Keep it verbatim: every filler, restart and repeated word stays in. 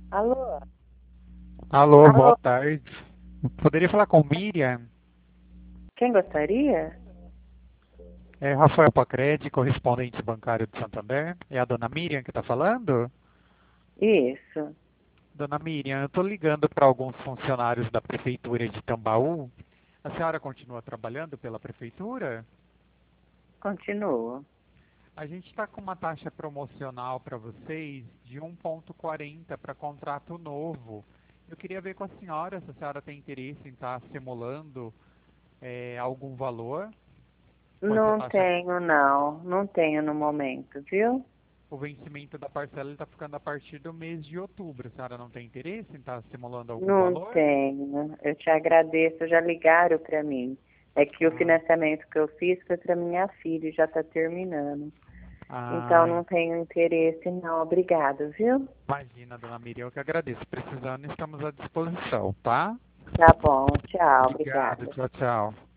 Alô? Alô, boa Alô? tarde. Poderia falar com Miriam? Quem gostaria? É Rafael Pacredi, correspondente bancário de Santander. É a dona Miriam que está falando? Isso. Dona Miriam, eu estou ligando para alguns funcionários da Prefeitura de Tambaú. A senhora continua trabalhando pela Prefeitura? Continua. A gente está com uma taxa promocional para vocês de um vírgula quarenta para contrato novo. Eu queria ver com a senhora se a senhora tem interesse em estar simulando é, algum valor com essa Não taxa. tenho, não. Não tenho no momento, viu? O vencimento da parcela está ficando a partir do mês de outubro. A senhora não tem interesse em estar simulando algum Não valor? tenho. Eu te agradeço, já ligaram para mim. É que o Ah, financiamento que eu fiz foi para minha filha e já está terminando. Então ah, não tenho interesse, não. Obrigada, viu? imagina, dona Miriam, eu que agradeço. Precisando, estamos à disposição, tá? Tá bom. Tchau. Obrigado, Obrigada. tchau, tchau.